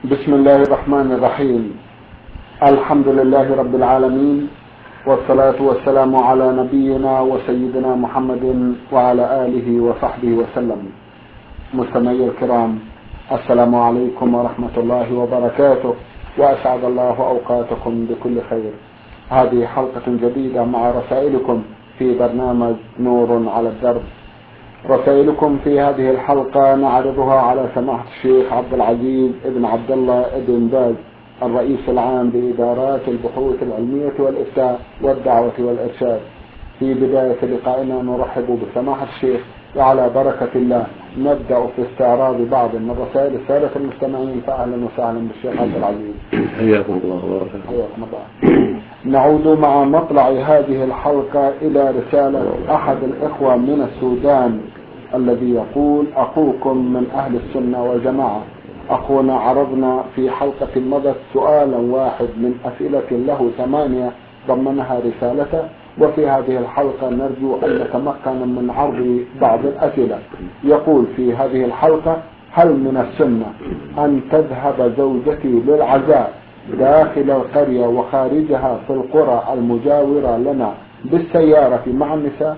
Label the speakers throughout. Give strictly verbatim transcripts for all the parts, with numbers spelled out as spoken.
Speaker 1: بسم الله الرحمن الرحيم. الحمد لله رب العالمين، والصلاة والسلام على نبينا وسيدنا محمد وعلى آله وصحبه وسلم. مستمعي الكرام، السلام عليكم ورحمة الله وبركاته، وأسعد الله أوقاتكم بكل خير. هذه حلقة جديدة مع رسائلكم في برنامج نور على الدرب. رسائلكم في هذه الحلقة نعرضها على سماحة الشيخ عبد العزيز ابن عبد الله ابن باز، الرئيس العام لإدارات البحوث العلمية والإفتاء والدعوة والإرشاد. في بداية لقائنا نرحب بسماحة الشيخ، وعلى بركة الله نبدأ في استعراض بعض من رسائل السادة المستمعين. فأهلا وسهلا بالشيخ عبد العزيز.
Speaker 2: حياكم الله وبركاته.
Speaker 1: حياكم الله. نعود مع مطلع هذه الحلقة إلى رسالة أحد الإخوة من السودان الذي يقول: أخوكم من أهل السنة والجماعة. أخونا عرضنا في حلقة مضت سؤالا واحد من أسئلة له ثمانية ضمنها رسالته، وفي هذه الحلقة نرجو أن نتمكن من عرض بعض الأسئلة. يقول في هذه الحلقة: هل من السنة أن تذهب زوجتي للعزاء داخل القرية وخارجها في القرى المجاورة لنا بالسيارة مع النساء؟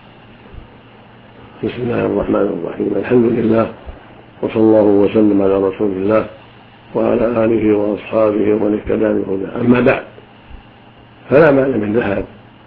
Speaker 2: بسم الله الرحمن الرحيم. الحمد لله، وصلى الله وسلم على رسول الله وعلى آله وأصحابه ومن اهتدى بهداه. أما بعد، فلا مانع من ذهاب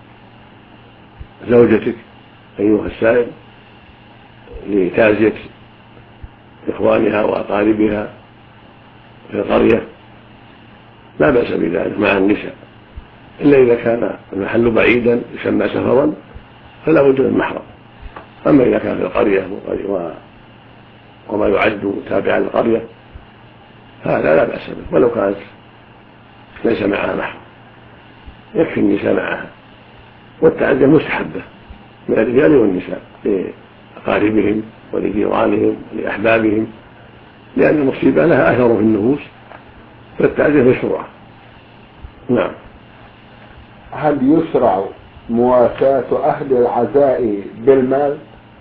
Speaker 2: زوجتك أيها السائل لتعزية إخوانها وأقاربها في القرية، لا بأس بذلك مع النساء، إلا إذا كان المحل بعيدا يسمى سفرا فلا بد من محرم. أما إذا كان في القرية وما يعد تابعا للقرية هذا لا بأس به، ولو كانت ليس معها محرم يكفي النساء معها. والتعزية مستحبة من الرجال والنساء لأقاربهم ولجيرانهم ولأحبابهم، لأن المصيبة لها أثر في النفوس، فالتعزية مشروعة. نعم.
Speaker 1: هل يشرع مواساة أهل العزاء بالمال؟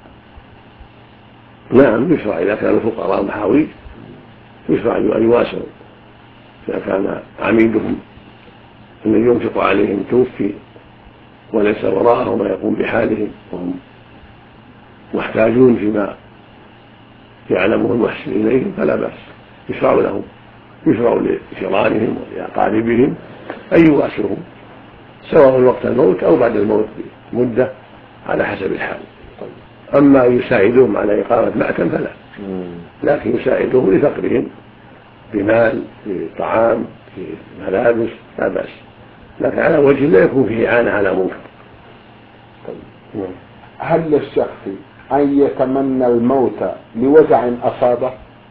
Speaker 2: نعم يشرع إذا كانوا فقراء محاويج، يشرع أن يواسوا. إذا كان عميدهم أن ينفق عليهم توفي وليس وراءهم ما يقوم بحالهم وهم محتاجون فيما يعلمه المحسن إليهم فلا بأس، يشرع لهم، يشرع لجيرانهم ولأقاربهم أن يواسوهم سواء وقت الموت أو بعد الموت بمدة على حسب الحال. أما يساعدهم على إقامة مأتم فلا، لكن يساعدهم لفقرهم بمال، بطعام، بملابس، لا بأس، لكن على وجه لا يكون فيه إعانة على منكر.
Speaker 1: هل للشخص أن يتمنى الموت لوجع أصابه؟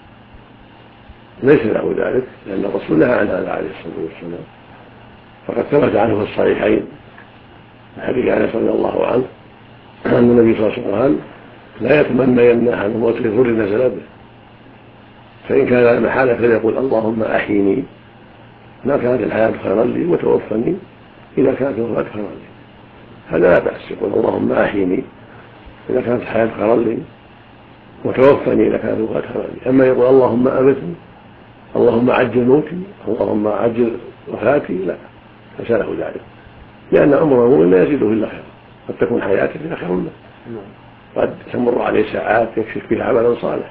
Speaker 2: ليس له ذلك، لأن الرسول نهى عن هذا عليه الصلاة والسلام، فقد ثبت عنه في الصحيحين حديث أنس رضي الله عنه أن النبي صلى الله عليه وسلم قال: لا يتمنين أحد الموت لضر نزل به، فإن كان لا محالة فليقول: اللهم أحيني ما كانت الحياة خيرا لي، وتوفني إذا كانت الوفاة خيرا لي. هذا لا بأس، يقول: اللهم أحيني إذا كانت الحياة خيرا لي، وتوفني إذا كانت الوفاة خيرا لي. أما يقول: اللهم أمتني، اللهم عجل موتي، اللهم عجل وفاتي، لا ليس له ذلك، لأن عمر المؤمن لا يزيده إلا خيرا، قد تكون حياته فيها خير له، قد تمر عليه ساعات يكشف فيها عملا صالح،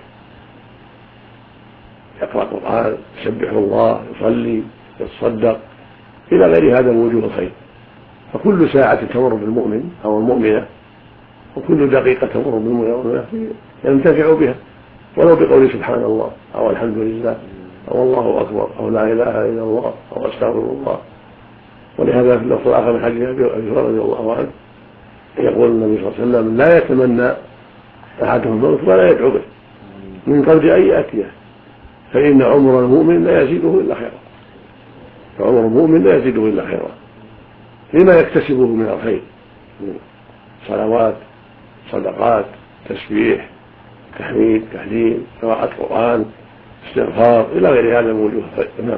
Speaker 2: يقرأ القرآن، يسبح الله، يصلي، يتصدق، إلى غير هذا من وجوه الخير. فكل ساعة تمر بالمؤمن أو المؤمنة وكل دقيقة تمر بالمؤمنة ينتفع بها، ولو بقول سبحان الله أو الحمد لله أو الله أكبر أو لا إله إلا الله أو أستغفر الله. ولهذا في اللفظ الآخر من حديث أبي هريرة رضي الله عنه يقول النبي صلى الله عليه وسلم: لا يتمنى أحدهم الموت ولا يدعو به من قبل أن يأتيه، فإن عمر المؤمن لا يزيده إلا خيرا، فعمر المؤمن لا يزيده إلا خيرا لما يكتسبه من الخير من صلوات، صدقات، تسبيح، تحميد، تهليل، قراءة قرآن، استغفار، إلى غير هذا من وجوه الخير. نعم.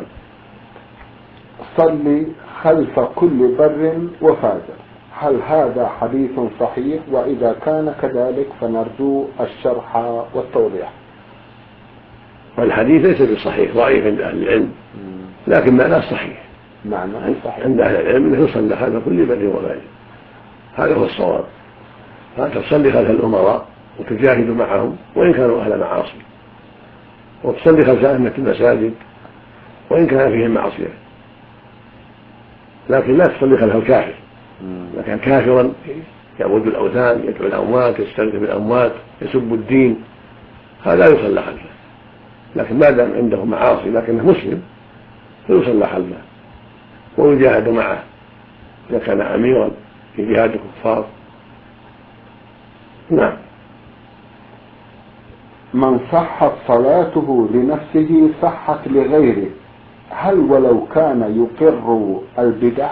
Speaker 1: صلي خلف كل بر وفاجر، هل هذا حديث صحيح؟ وإذا كان كذلك فنرجو الشرح والتوضيح.
Speaker 2: والحديث ليس بصحيح، ضعيف عند أهل العلم، لكن معناه صحيح.
Speaker 1: معناه صحيح
Speaker 2: عند أهل العلم أنه يصلى خلف كل بر وفاجر، هذا هو الصواب. فأنت تصلي خلف الأمراء وتجاهد معهم وإن كانوا أهل معاصي، وتصلي خلف أئمة المساجد وإن كان فيهم معصية، لكن لا تصلي خلف الكافر. إذا كان كافرا يعبد الأوثان، يدعو الأموات، يستغيث بالأموات، يسب الدين، هذا يصلى خلفه. لكن ما دام عنده معاصي لكنه مسلم فيصلى خلفه ويجاهد معه إذا كان أميرا في جهاد الكفار. نعم.
Speaker 1: من صحت صلاته لنفسه صحت لغيره، هل ولو كان يقر البدع؟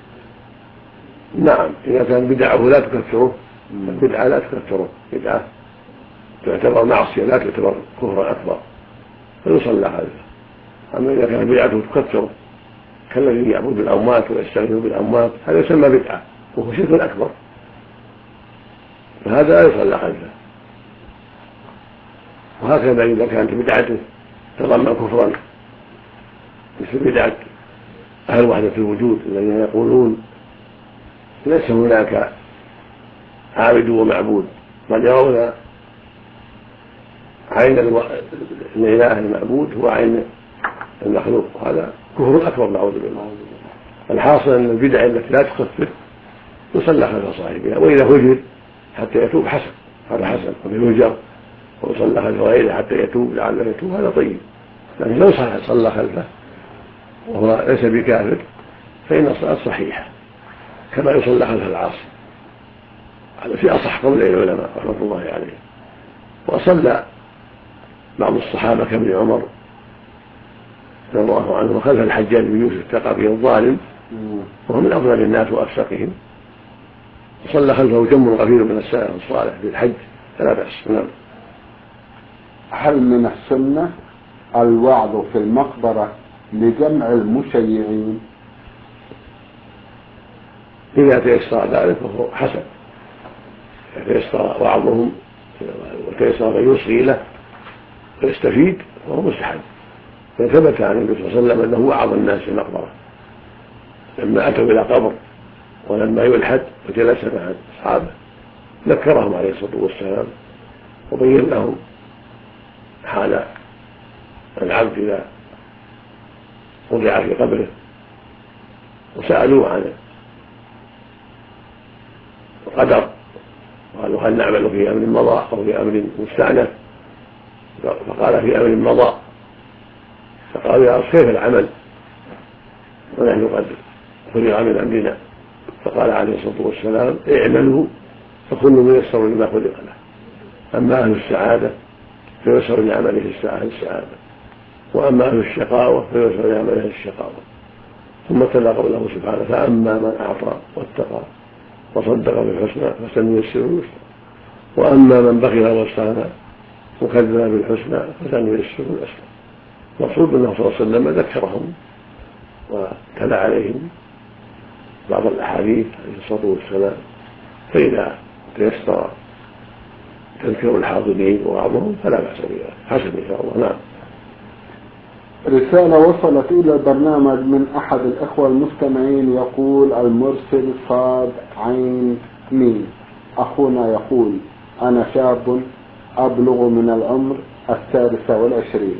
Speaker 2: نعم، إذا كان بدعه لا تكفره، البدعة لا تكفره، بدعة تعتبر معصية لا تعتبر كفرا أكبر فيصلى خلفه. أما إذا كان بدعته تكفره كالذي يعبد الأموات ويستغيث بالأموات، هذا يسمى بدعة وهو شرك أكبر، فهذا لا يصلى خلفه. وهكذا إذا كانت بدعته تضمن كفرا مثل بدعة أهل وحدة الوجود الذين يقولون ليس هناك عابد ومعبود، بل يرون عين الإله المعبود هو عين المخلوق، هذا كفر أكبر نعوذ بالله. الحاصل أن البدع التي لا تكفر يصلى خلف صاحبها، وإذا هجر حتى يتوب حسن، هذا حسن، ويهجر ويصلى خلف غيره حتى يتوب لعله يتوب، هذا طيب. لكن لو صلى خلفه وهو ليس بكافر فإن الصلاة صحيحة كما يصلى خلف العاصي، هذا في أصح قول العلماء رحمة الله عليه. وصلى بعض الصحابة كابن عمر رضي الله عنه خلف الحجاج بن يوسف الثقفي الظالم وهو من أفضل الناس وأفسقهم، وصلى خلفه جم غفير من السلف الصالح في الحج فلا بأس. نعم.
Speaker 1: هل من السنة الوعظ في المقبرة لجمع المشيعين؟
Speaker 2: إذا تيسر ذلك فهو حسن، إذا تيسر وعظهم وتيسر من يصغي له ويستفيد فهو مستحب. فثبت عن النبي صلى الله عليه وسلم أنه وعظ الناس في المقبرة لما أتوا إلى قبر ولما يلحد وجلس مع أصحابه ذكرهم عليه الصلاة والسلام وبين لهم حال العبد إذا وضع في قبره، وسألوه عن القدر قالوا هل نعمل في أمر مضى أو في أمر مستأنف؟ فقال في أمر مضى. فقالوا يا رب كيف العمل ونحن قد فرغ من أمرنا؟ فقال عليه الصلاة والسلام اعملوا فكل ميسر لما خلق له، أما أهل السعادة فيسر لعمله السعادة، وأما أهل الشقاوة فيسر لعمله الشقاوة. ثم تلا قوله سبحانه فأما من أعطى واتقى وصدق بالحسنى فسنيسره اليسرى، وأما من بخل واستغنى وكذب بالحسنى فسنيسره اليسرى. المقصود أنه صلى الله عليه وسلم ذكرهم وتلا عليهم بعض الأحاديث عليه الصلاة والسلام، فإذا تيسر تذكر الحاضرين وبعضهم فلا بأس بها، حسن إن شاء الله. نعم.
Speaker 1: رسالة وصلت إلى البرنامج من أحد الإخوة المستمعين يقول: المرسل صاد عين ميم. أخونا يقول: أنا شاب أبلغ من العمر السادسة والعشرين.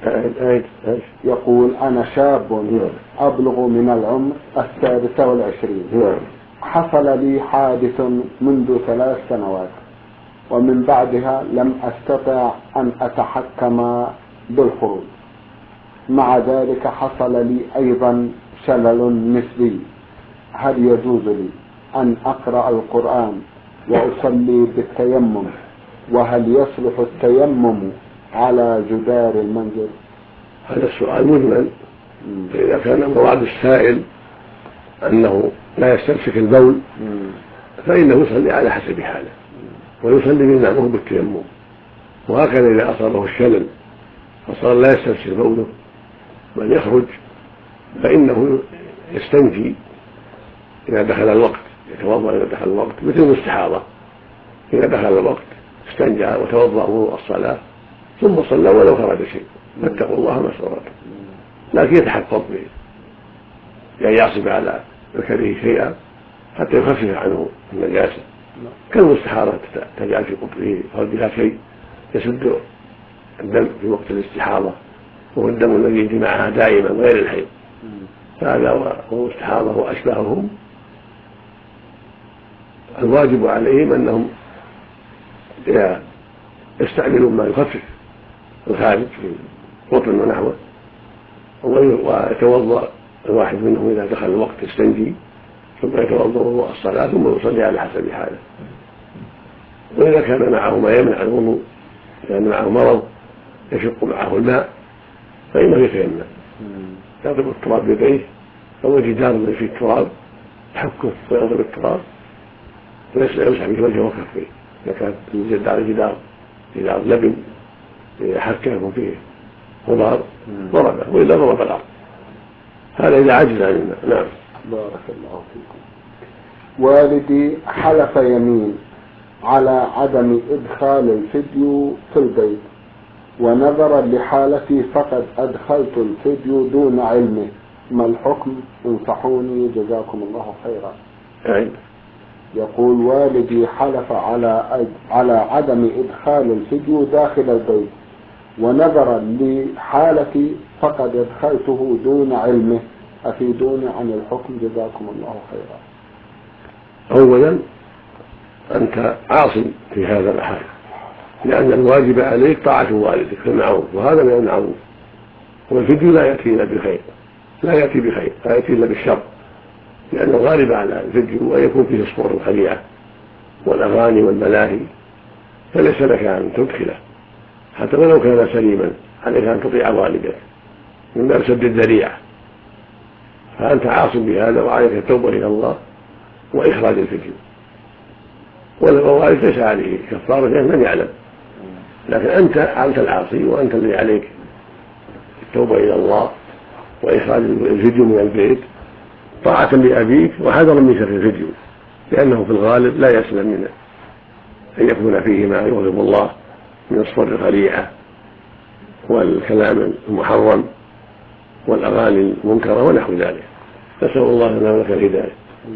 Speaker 1: يقول: أنا شاب أبلغ من العمر السادسة والعشرين، حصل لي حادث منذ ثلاث سنوات، ومن بعدها لم أستطع أن أتحكم بالخروج. مع ذلك حصل لي أيضا شلل نسبي. هل يجوز لي أن أقرأ القرآن وأصلي بالتيمم؟ وهل يصلح التيمم على جدار المنزل؟
Speaker 2: هذا السؤال مجمل. إذا كان مراد السائل أنه لا يستمسك البول فإنه يصلي على حسب حاله ويصلي بنعمه بالتيمم. وهكذا إذا أصابه الشلل فصار لا يستمسك بوله بل يخرج فإنه يستنجي إذا دخل الوقت، يتوضأ إذا دخل الوقت مثل المستحاضة، إذا دخل الوقت استنجى وتوضأ وضوء الصلاة ثم صلى ولو خرج شيء. فاتقوا الله ما استطعتم، لكن يتحفظ به يعني يعصب على ذكره شيئا حتى يخفف عنه النجاسة، كالمستحاضة تجعل في قبره فرجها شيء يسد الدم في وقت الاستحاضة وهو الدم الذي يجري معها دائما غير الحيض، فهذا هو المستحاضة وأشباههم. الواجب عليهم أنهم يستعملوا ما يخفف الخارج في قطن ونحوه، ويتوضأ الواحد منهم إذا دخل الوقت يستنجي ثم يتوضأ وضوء الصلاة ثم يصلي على حسب حاله. وإذا كان معه ما يمنع الوضوء لأن يعني معه مرض يشق معه الماء فإنه يتيمم، يضرب التراب بيديه أو الجدار الذي فيه التراب يحكه ويضرب التراب ويمسح به وجهه وكفيه، إذا كانت يوجد على الجدار جدار لبن حكه يكون فيه غبار ضربه وإلا ضرب الأرض، هذا إذا عجز عن الماء. نعم.
Speaker 1: بارك الله فيكم. والدي حلف يمين على عدم إدخال الفيديو في البيت، ونظرا لحالتي فقد أدخلت الفيديو دون علمه، ما الحكم؟ انصحوني جزاكم الله خيرا.
Speaker 2: أي.
Speaker 1: يقول والدي حلف على على عدم إدخال الفيديو داخل البيت، ونظرا لحالتي فقد أدخلته دون علمه، أفيدوني عن الحكم جزاكم الله خيرا.
Speaker 2: أولا أنت عاصم في هذا الحال، لأن الواجب عليك طاعة والدك في المعروف، وهذا من المعروف، والفيديو لا يأتي إلا بخير، لا يأتي بخير، لا يأتي إلا بالشر، لأن الغالب على الفيديو أن يكون فيه الصور الخليعة والأغاني والملاهي، فليس لك أن تدخله حتى ولو كان سليما، عليك أن تطيع والدك من باب سد الذريعة، فأنت عاصم بهذا وعليك التوبة إلى الله وإخراج الفيديو، والوالد ليس عليه كفارة لأنه لم يعلم، لكن أنت أنت العاصي وأنت الذي عليك التوبة إلى الله وإخراج الفيديو من البيت طاعة لأبيك وحذرا من شر الفيديو، لأنه في الغالب لا يسلم منه أن يكون فيه ما يغضب الله من الصور الخليعة والكلام المحرم والأغاني المنكرة ونحو ذلك. نسأل الله لنا ولك الهداية.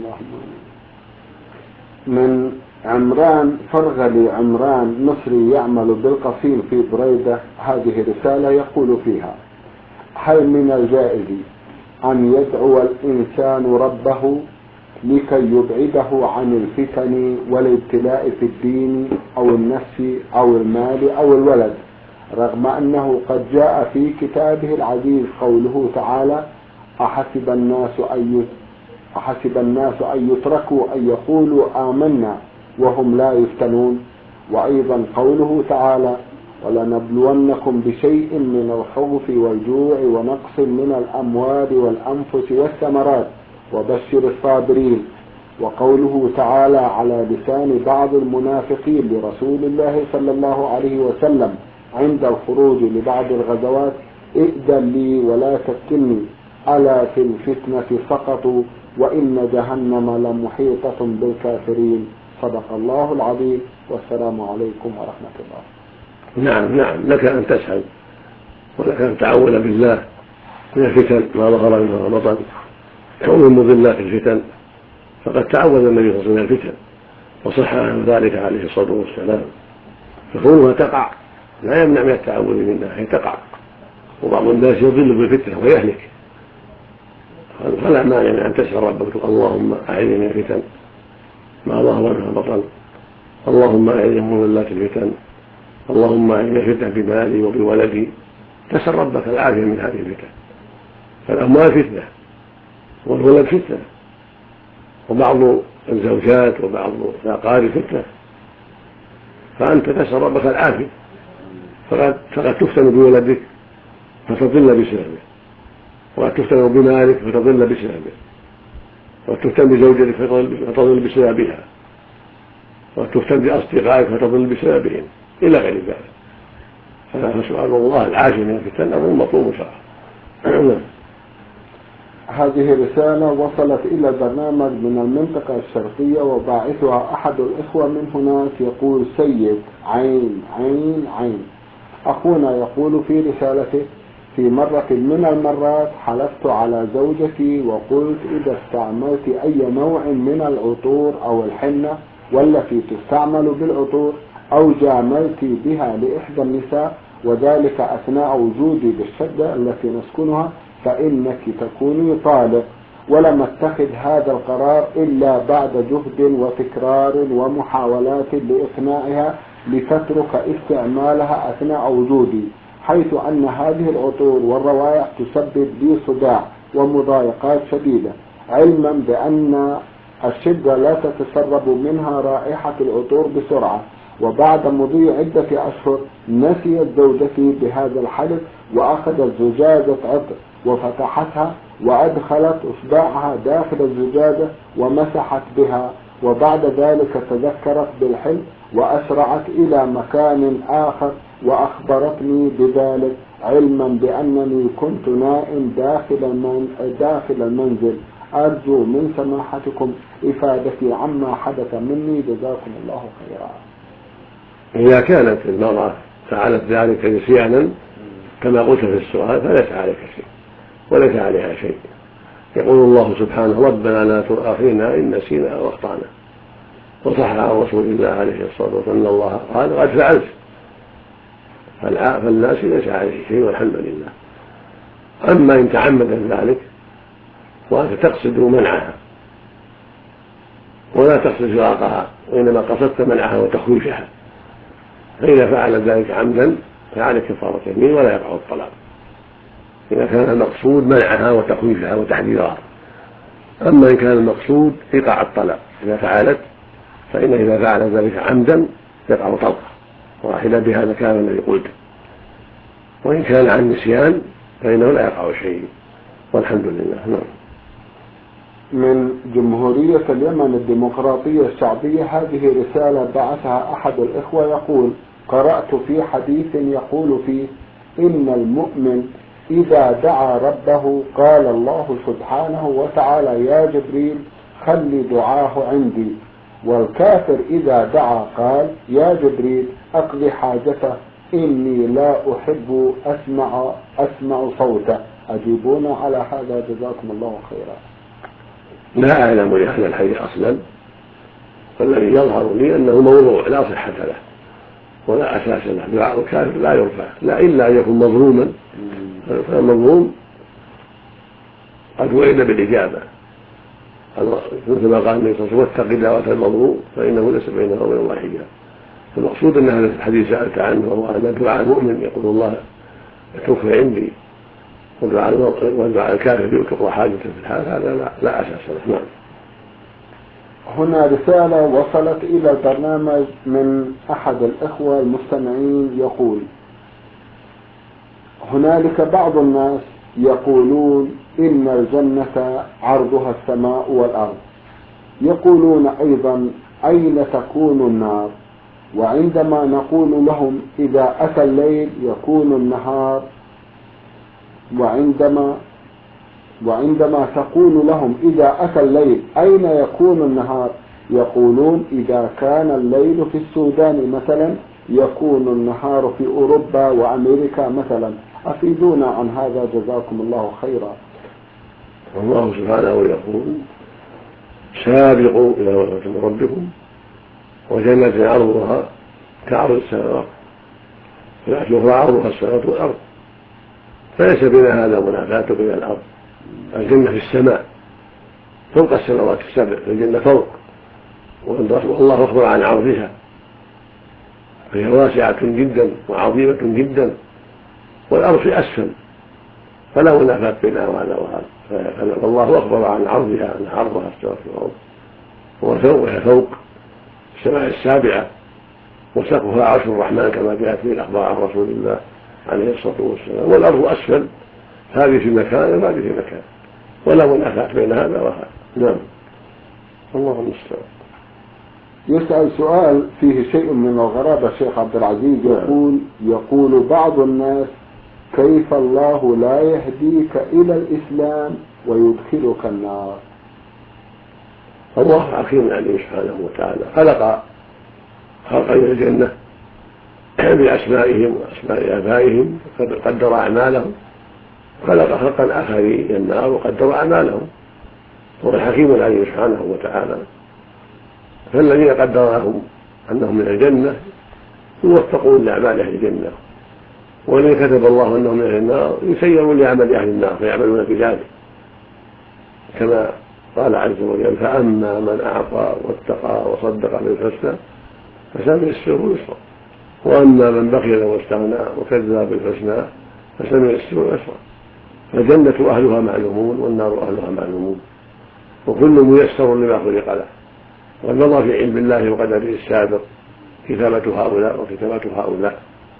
Speaker 1: من عمران فرغلي عمران مصري يعمل بالقصيم في بريدة، هذه رسالة يقول فيها: هل من الجائز أن يدعو الإنسان ربه لكي يبعده عن الفتن والابتلاء في الدين أو النفس أو المال أو الولد، رغم أنه قد جاء في كتابه العزيز قوله تعالى: أحسب الناس أن أحسب الناس أن يتركوا أن يقولوا آمنا وهم لا يفتنون، وأيضا قوله تعالى: ولنبلونكم بشيء من الخوف والجوع ونقص من الأموال والأنفس والثمرات وبشر الصابرين، وقوله تعالى على لسان بعض المنافقين لرسول الله صلى الله عليه وسلم عند الخروج لبعض الغزوات: ائذن لي ولا تفتني، ألا في الفتنة سقطوا وإن جهنم لمحيطة بالكافرين. صدق الله العظيم، والسلام عليكم ورحمة الله.
Speaker 2: نعم نعم لك أن تسأل ولك أن تعوذ بالله من الفتن ما ظهر منها وبطن ومن مضلات الفتن، فقد تعوذ النبي صلى الله عليه وسلم من الفتن وصح عن ذلك عليه الصلاة والسلام، فكونها تقع لا يمنع من التعوذ منها، هي تقع، وبعض الناس يضل بالفتنة ويهلك، فلا مانع من أن تسأل ربك: اللهم أعذني من الفتن ما ظهر منها وبطن، اللهم أعذني من مضلات الفتن، اللهم أعذني من الفتن بمالي وبولدي. تسأل ربك العافية من هذه الفتن، فالأموال فتنة والولد فتنة وبعض الزوجات وبعض الأقارب فتنة، فأنت تسأل ربك العافية، فقد تفتن بولدك فتضل بسببه، وقد تفتن بمالك فتضل بسببه، وقد تفتن بزوجتك فتضل بسببها، وقد تفتن بأصدقائك فتضل بسببهم إلى غير ذلك. فسؤال الله العافية من الفتن أمر مطلوب شرعا.
Speaker 1: هذه رسالة وصلت إلى برنامج من المنطقة الشرقية، وباعثها أحد الإخوة من هناك، يقول: سيد عين عين عين، أخونا يقول في رسالته: في مرة من المرات حلفت على زوجتي وقلت إذا استعملت أي نوع من العطور أو الحنة والتي تستعمل بالعطور أو جاملت بها لإحدى النساء وذلك أثناء وجودي بالشدة التي نسكنها فإنك تكوني طالق، ولم اتخذ هذا القرار إلا بعد جهد وتكرار ومحاولات لإقناعها لتترك استعمالها أثناء وجودي، حيث أن هذه العطور والروائح تسبب لي صداع ومضايقات شديدة، علما بأن الشدة لا تتسرب منها رائحة العطور بسرعة. وبعد مضي عدة أشهر نسيت زوجتي بهذا الحدث وأخذت زجاجة عطر وفتحتها وأدخلت إصبعها داخل الزجاجة ومسحت بها، وبعد ذلك تذكرت بالحلم وأسرعت إلى مكان آخر وأخبرتني بذلك، علما بأنني كنت نائم داخل داخل المنزل. أرجو من سماحتكم إفادتي عما حدث مني، جزاكم الله خيرا.
Speaker 2: إذا كانت المرأة فعلت ذلك نسيانا كما قلت في السؤال فليس عليك شيء وليس عليها شيء. يقول الله سبحانه: ربنا لا تؤاخذنا إن نسينا أو أخطأنا. وصح عن رسول الله عليه الصلاة والسلام أن الله قال: قد فعلت. فالناس ليس عليه شيء والحمد لله. أما إن تعمدت ذلك وأنت تقصد منعها ولا تقصد فراقها وإنما قصدت منعها وتخويفها، فإذا فعل ذلك عمدا فعليه كفارة يمين ولا يقع الطلاق، إذا كان المقصود منعها وتخويفها وتحذيرها. أما إن كان المقصود إيقاع الطلاق إذا فعلت، فإن إذا فعل ذلك عمدا يقع طلقة واحدة بهذا كان الذي قلت، وإن كان عن نسيان فإنه لا يقع شيء والحمد لله. نعم.
Speaker 1: من جمهورية اليمن الديمقراطية الشعبية، هذه رسالة بعثها أحد الإخوة يقول: قرأت في حديث يقول فيه إن المؤمن إذا دعا ربه قال الله سبحانه وتعالى: يا جبريل خلي دعاه عندي، والكافر إذا دعا قال: يا جبريل أقضي حاجته إني لا أحب أسمع أسمع صوته. أجيبونا على هذا جزاكم الله خيرا.
Speaker 2: لا أعلم لهذا الحديث أصلا، فالذي يظهر لي أنه موضوع لا صحة له ولا أساس له. دعاء الكافر لا يرفع لا إلا أن يكون مظلوما، فالمظلوم قد وعد بالإجابة مثل ما قال النبي صلى الله عليه وسلم: واتق دعوة المظلوم فإنه ليس بينه وبين الله حجاب. المقصود أن هذا الحديث سألت عنه وهو أن دعاء المؤمن يقول الله اتركه عندي، ودعاء الكافر يؤكد حاجته في الحال، هذا لا, لا أساس له. نعم.
Speaker 1: هنا رسالة وصلت إلى البرنامج من أحد الإخوة المستمعين يقول: هنالك بعض الناس يقولون إن الجنة عرضها السماء والأرض، يقولون أيضا أين تكون النار؟ وعندما نقول لهم إذا أتى الليل يكون النهار، وعندما وعندما تقول لهم إذا أتى الليل أين يكون النهار؟ يقولون إذا كان الليل في السودان مثلا يكون النهار في أوروبا وأمريكا مثلا. أفيدونا عن هذا جزاكم الله خيرا.
Speaker 2: الله سبحانه يقول: سابقوا إلى مغفرة من ربكم وجنة عرضها كعرض السماوات والأرض عرضها السماوات والأرض، فليس بين هذا منافاة بين الأرض. الجنة في السماء فوق السماوات السبع، الجنة فوق، والله أخبر عن عرضها، فهي واسعة جدا وعظيمة جدا، والأرض في أسفل فلا منافاة بينها وهذا وهذا، فالله أخبر عن عرضها أن عرضها السماوات والأرض، وفوقها فوق السماء السابعة، وسقفها عرش الرحمن كما جاءت في الأخبار عن رسول الله عليه الصلاة والسلام، والأرض أسفل، هذه في مكان وهذه في مكان، ولا منافاة بين هذا وهذا. نعم. الله المستعان.
Speaker 1: يسأل سؤال فيه شيء من الغرابة الشيخ عبد العزيز، يقول يقول بعض الناس: كيف الله لا يهديك إلى الإسلام ويدخلك النار؟
Speaker 2: الله حكيم عليه سبحانه وتعالى، خلق خلق الجنة بأسمائهم وأسماء آبائهم، قدر أعمالهم، خلق خلقا آخرين النار وقدر أعمالهم، هو الحكيم العليم سبحانه وتعالى. فالذين قدر لهم أنهم من الجنة يوفقون لأعمال أهل الجنة، والذين كتب الله أنهم من أهل النار يسيرون لعمل أهل النار فيعملون بذلك، كما قال عز وجل: فأما من أعطى واتقى وصدق بالحسنى فسنيسره يسرا، وأما من بخل واستغنى وكذب بالحسنى فسنيسره يسرا. فالجنة أهلها معلومون والنار أهلها معلومون، وكل ميسر لما خلق له. وقد مضى في علم الله وقدره السابق كتابة هؤلاء وكتابة هؤلاء،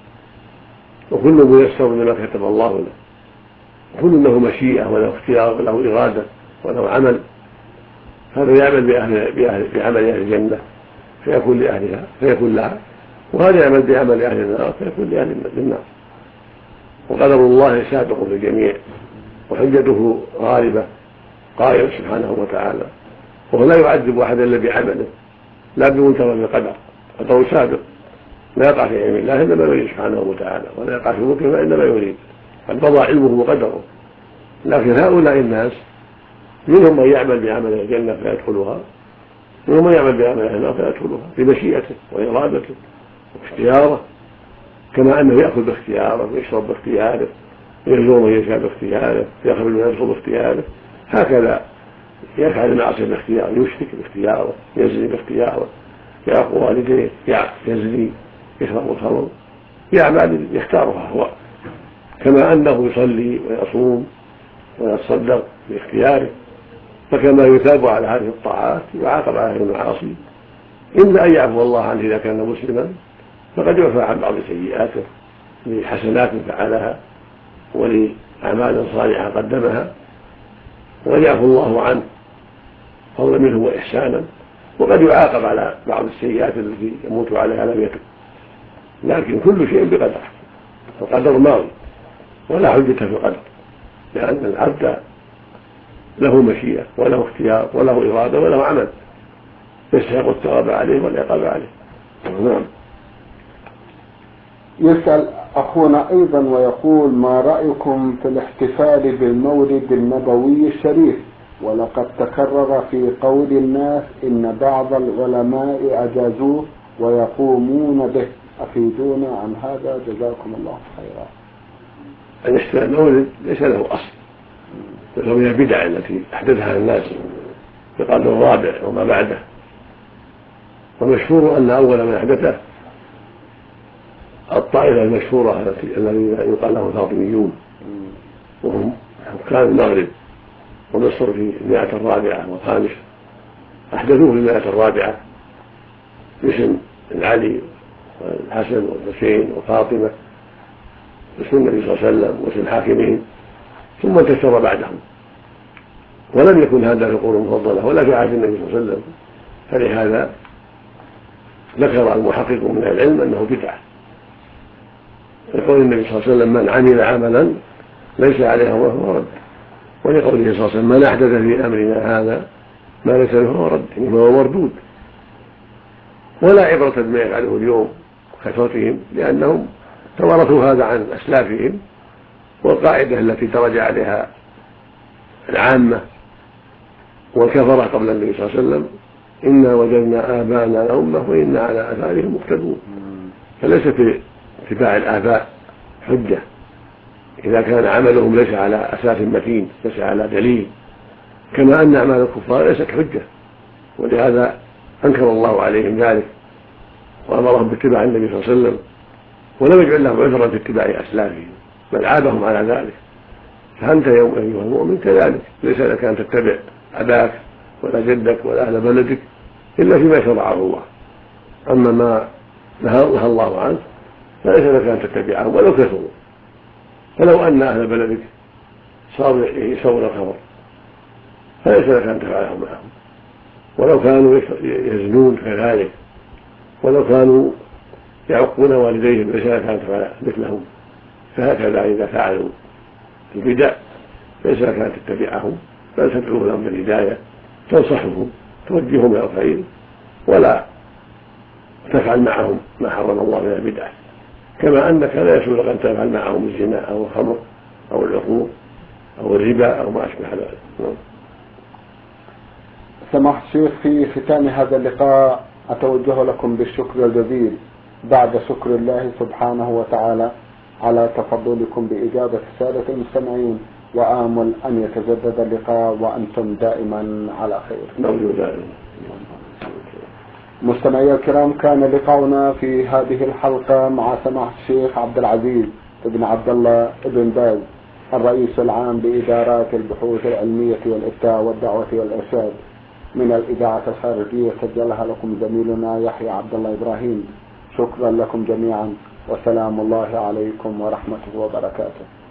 Speaker 2: وكل ميسر لما كتب الله له، كل له مشيئة وله اختيار وله إرادة وله عمل. هذا يعمل بأهل بأهل بعمل أهل الجنة فيكون لأهلها فيكون لها، وهذا يعمل بعمل أهل النار فيكون لأهل النار. وقدر الله سابق في الجميع، وحجته غالبة، قائل سبحانه وتعالى: وهو لا يعذب أحدا إلا بعمله، لا بمنتظر القدر. قدره سابق لا يقع في علم الله إلا ما يريد سبحانه وتعالى، ولا يقع في ملكه إلا ما يريد، قد مضى علمه وقدره. لكن هؤلاء الناس منهم من يعمل بعمل الجنة فيدخلها، منهم من يعمل بعمل النار فيدخلها بمشيئته وإرادته واختياره، كما أنه يأكل باختياره ويشرب باختياره ويزور من يشاء باختياره ويخرج من يدخل باختياره. هكذا يفعل المعصية باختياره، يشرك باختياره، يزني باختياره، يعق والديه، يزني، يشرب الخمر، يعمل يختارها هو، كما أنه يصلي ويصوم ويتصدق باختياره. فكما يثاب على هذه الطاعات يعاقب على هذه المعاصي، إلا أن يعفو الله عنه إذا كان مسلما، فقد يعفى عن بعض سيئاته لحسنات فعلها ولأعمال صالحة قدمها، ويعفو الله عنه فضلا منه وإحسانا. وقد يعاقب على بعض السيئات التي يموت عليها لم يتب، لكن كل شيء بقدر، القدر ماضي ولا حجة في القدر، لأن العبد له مشيئة وله اختيار وله إرادة وله عمل يستحق الثواب عليه والعقاب عليه. نعم.
Speaker 1: يسأل أخونا أيضا ويقول: ما رأيكم في الاحتفال بالمولد النبوي الشريف؟ ولقد تكرر في قول الناس إن بعض العلماء أجازوه ويقومون به، أفيدونا عن هذا جزاكم الله خيرا.
Speaker 2: الاحتفال بالمولد ليس له أصل، بل من البدع التي أحدثها الناس في القرن الرابع وما بعده. والمشهور أن أول من أحدثه الطائفة المشهورة التي الذين يقال لهم الفاطميون، وهم حكام المغرب ومصر في المئة الرابعة والخامسة. أحدثوه في المئة الرابعة باسم علي والحسن والحسين وفاطمة، باسم النبي صلى الله عليه وسلم واسم حاكمهم، ثم انتشر بعدهم، ولم يكن هذا في القرون المفضلة ولا في عهد النبي صلى الله عليه وسلم. فلهذا ذكر المحقق من العلم أنه بدعة، لقول النبي صلى الله عليه وسلم: من عمل عملا ليس عليه أمره فهو رد. ولقوله صلى الله عليه وسلم: من أحدث في أمرنا هذا ما ليس له فهو رد، يعني هو مردود. ولا عبرة بما يفعله اليوم كثرتهم، لأنهم توارثوا هذا عن أسلافهم، والقاعدة التي درج عليها العامة والكفرة قبل النبي صلى الله عليه وسلم: إنا وجدنا آباءنا أمة وإنا على آثارهم مقتدون. فليس في اتباع الآباء حجة إذا كان عملهم ليس على أساس متين، ليس على دليل، كما أن أعمال الكفار ليست حجة. ولهذا أنكر الله عليهم ذلك وأمرهم باتباع النبي صلى الله عليه وسلم، ولم يجعل لهم عذرا في اتباع أسلافهم، بل عابهم على ذلك. فأنت يوم أيها المؤمن كذلك، ليس لك أن تتبع أباك ولا جدك ولا أهل بلدك إلا فيما شرعه الله. أما ما نهى الله عنه فليس لك أن تتبعهم ولو كثروا. فلو أن أهل بلدك صاروا يسوون الخمر فليس لك أن تفعله معهم، ولو كانوا يزنون كذلك، ولو كانوا يعقون والديهم ليس لك أن تفعل مثلهم. فهكذا إذا فعلوا البدع ليس لك أن تتبعهم، بل تدعو لهم بالهداية، تنصحهم، توجههم إلى الخير، ولا تفعل معهم ما حرم الله من البدع. كما أنك لا يسوء لك أن تفعل معهم الزنا أو الخمر أو العقوق أو الربا أو ما أشبه ذلك.
Speaker 1: سماحة الشيخ، في ختام هذا اللقاء أتوجه لكم بالشكر الجزيل بعد شكر الله سبحانه وتعالى على تفضلكم بإجابة السادة المستمعين، وآمل أن يتجدد اللقاء وأنتم دائما على خير. مستمعي الكرام، كان لقاؤنا في هذه الحلقة مع سماحة الشيخ عبد العزيز ابن عبد الله ابن باز، الرئيس العام بإدارات البحوث العلمية والإفتاء والدعوة والإرشاد من الإذاعة الخارجية، سجلها لكم زميلنا يحيى عبد الله إبراهيم. شكرا لكم جميعا، وسلام الله عليكم ورحمته وبركاته.